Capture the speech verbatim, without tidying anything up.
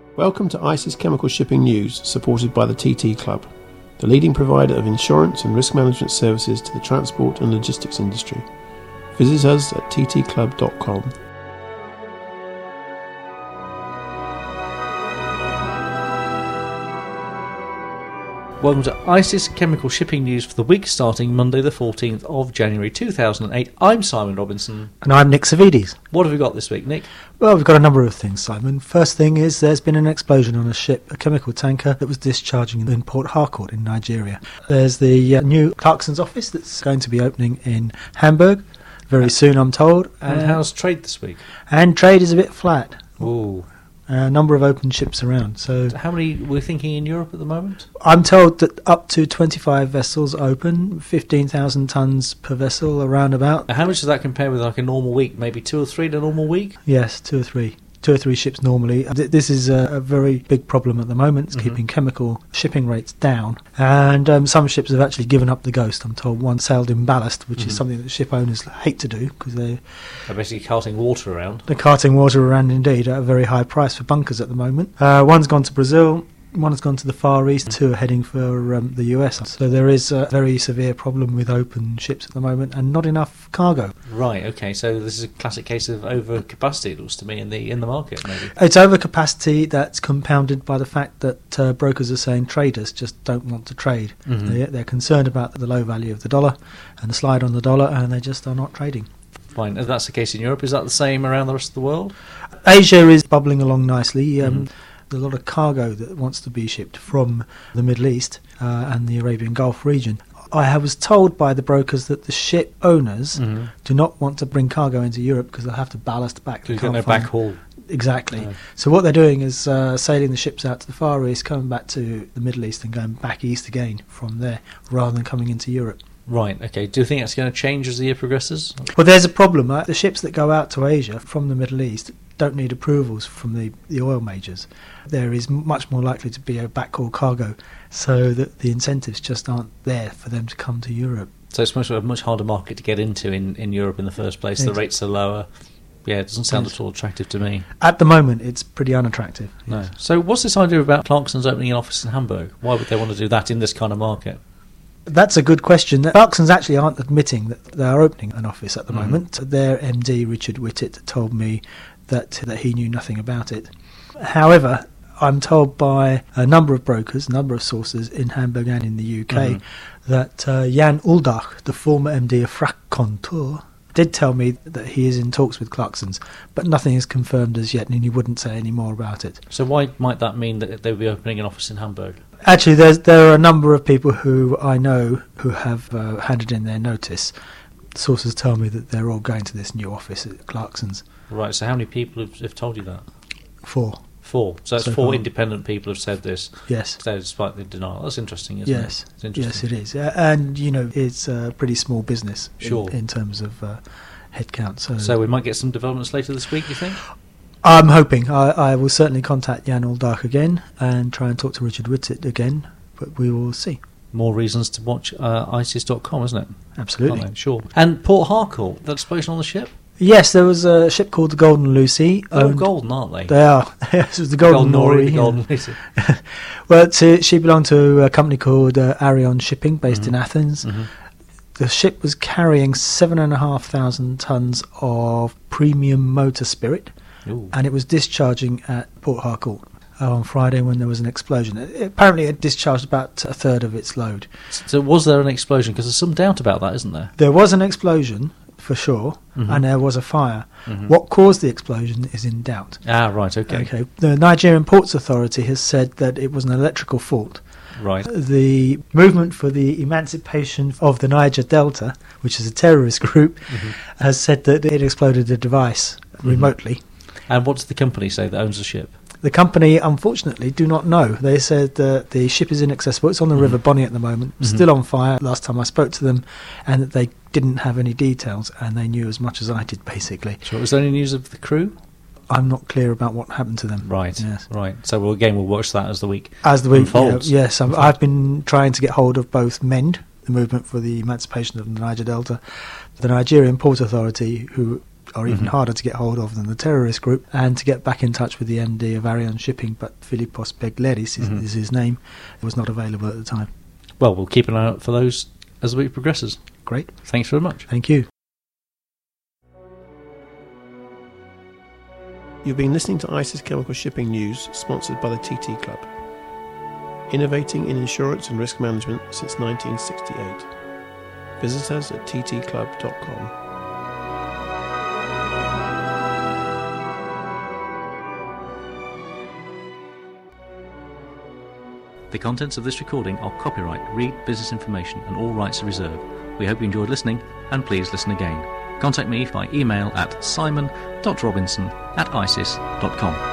Welcome to ICIS Chemical Shipping News, supported by the T T Club, the leading provider of insurance and risk management services to the transport and logistics industry. Visit us at t t club dot com. Welcome to ICIS Chemical Shipping News for the week starting Monday the fourteenth of January two thousand eight. I'm Simon Robinson. And I'm Nick Savides. What have we got this week, Nick? Well, we've got a number of things, Simon. First thing is there's been an explosion on a ship, a chemical tanker, that was discharging in Port Harcourt in Nigeria. There's the uh, new Clarksons office that's going to be opening in Hamburg very soon, I'm told. And uh, how's trade this week? And trade is a bit flat. Ooh. A number of open ships around. So how many we're thinking in Europe at the moment? I'm told that up to twenty-five vessels open, fifteen thousand tonnes per vessel, around about. Now, how much does that compare with like a normal week? Maybe two or three in a normal week? Yes, two or three. Two or three ships normally. This is a, a very big problem at the moment. It's mm-hmm. keeping chemical shipping rates down. And um, some ships have actually given up the ghost. I'm told one sailed in ballast, which mm-hmm. is something that ship owners hate to do because they, they're basically carting water around. They're carting water around indeed at a very high price for bunkers at the moment. Uh, one's gone to Brazil. One has gone to the Far East, two are heading for um, the U S. So there is a very severe problem with open ships at the moment and not enough cargo. Right, okay, so this is a classic case of overcapacity, it looks to me, in the in the market, maybe. It's overcapacity that's compounded by the fact that uh, brokers are saying traders just don't want to trade. Mm-hmm. They, they're concerned about the low value of the dollar and the slide on the dollar, and they just are not trading. Fine, if that's the case in Europe, is that the same around the rest of the world? Asia is bubbling along nicely. Um, mm-hmm. There's a lot of cargo that wants to be shipped from the Middle East uh, and the Arabian Gulf region. I was told by the brokers that the ship owners mm-hmm. do not want to bring cargo into Europe because they'll have to ballast back. Because you've got no backhaul. Exactly. No. So what they're doing is uh, sailing the ships out to the Far East, coming back to the Middle East and going back east again from there, rather than coming into Europe. Right, okay. Do you think that's going to change as the year progresses? Well, there's a problem. Uh, the ships that go out to Asia from the Middle East don't need approvals from the, the oil majors. There is much more likely to be a backhaul cargo, so that the incentives just aren't there for them to come to Europe. So it's much, a much harder market to get into in, in Europe in the first place. Exactly. The rates are lower. Yeah, it doesn't sound yes. at all attractive to me. At the moment, it's pretty unattractive. No. Yes. So what's this idea about Clarksons opening an office in Hamburg? Why would they want to do that in this kind of market? That's a good question. Clarksons actually aren't admitting that they are opening an office at the mm. moment. Their M D, Richard Whitted, told me that, that he knew nothing about it. However, I'm told by a number of brokers, a number of sources in Hamburg and in the U K, mm-hmm. that uh, Jan Uldach, the former M D of Frachtkontor, did tell me that he is in talks with Clarksons, but nothing is confirmed as yet, and he wouldn't say any more about it. So why might that mean that they will be opening an office in Hamburg? Actually, there's, there are a number of people who I know who have uh, handed in their notice. Sources tell me that they're all going to this new office at Clarksons. Right, so how many people have, have told you that? Four. Four. So that's so four far. Independent people have said this. Yes. Despite the denial. That's interesting, isn't yes. it? It's interesting. Yes, it is. Uh, and, you know, it's a pretty small business sure. in, in terms of uh, headcount. So, so we might get some developments later this week, you think? I'm hoping. I, I will certainly contact Jan Uldach again and try and talk to Richard Whitted again, but we will see. More reasons to watch uh, ICIS dot com, isn't it? Absolutely. Sure. And Port Harcourt, that explosion on the ship? Yes, there was a ship called the Golden Lucy. They're all golden, aren't they? They are. Yes, it was the Golden, Golden Nori, Nori. The Golden Lucy. Well, it's, uh, she belonged to a company called uh, Arion Shipping, based mm-hmm. in Athens. Mm-hmm. The ship was carrying seven and a half thousand tons of premium motor spirit, Ooh. and it was discharging at Port Harcourt uh, on Friday when there was an explosion. It, apparently, it discharged about a third of its load. So, was there an explosion? Because there's some doubt about that, isn't there? There was an explosion, for sure, mm-hmm. and there was a fire. Mm-hmm. What caused the explosion is in doubt. Ah, right, okay. Okay. The Nigerian Ports Authority has said that it was an electrical fault. Right. The Movement for the Emancipation of the Niger Delta, which is a terrorist group, mm-hmm. has said that it exploded a device mm-hmm. remotely. And what does the company say that owns the ship? The company, unfortunately, do not know. They said that the ship is inaccessible. It's on the mm-hmm. River Bonny at the moment, mm-hmm. still on fire last time I spoke to them, and that they didn't have any details, and they knew as much as I did, basically. So was there any news of the crew? I'm not clear about what happened to them. Right, yes. right. So we'll, again, we'll watch that as the week As the week unfolds. Yeah, yes, I'm, I've been trying to get hold of both MEND, the Movement for the Emancipation of the Niger Delta, the Nigerian Port Authority, who are even Mm-hmm. harder to get hold of than the terrorist group, and to get back in touch with the M D of Arion Shipping, but Philippos Begleris is, Mhm. is his name, was not available at the time. Well, we'll keep an eye out for those as the week progresses. Great. Thanks very much. Thank you. You've been listening to ICIS Chemical Shipping News, sponsored by the T T Club. Innovating in insurance and risk management since nineteen sixty-eight. Visit us at t t club dot com. The contents of this recording are copyright Reed Business Information and all rights are reserved. We hope you enjoyed listening, and please listen again. Contact me by email at simon dot robinson at icis dot com.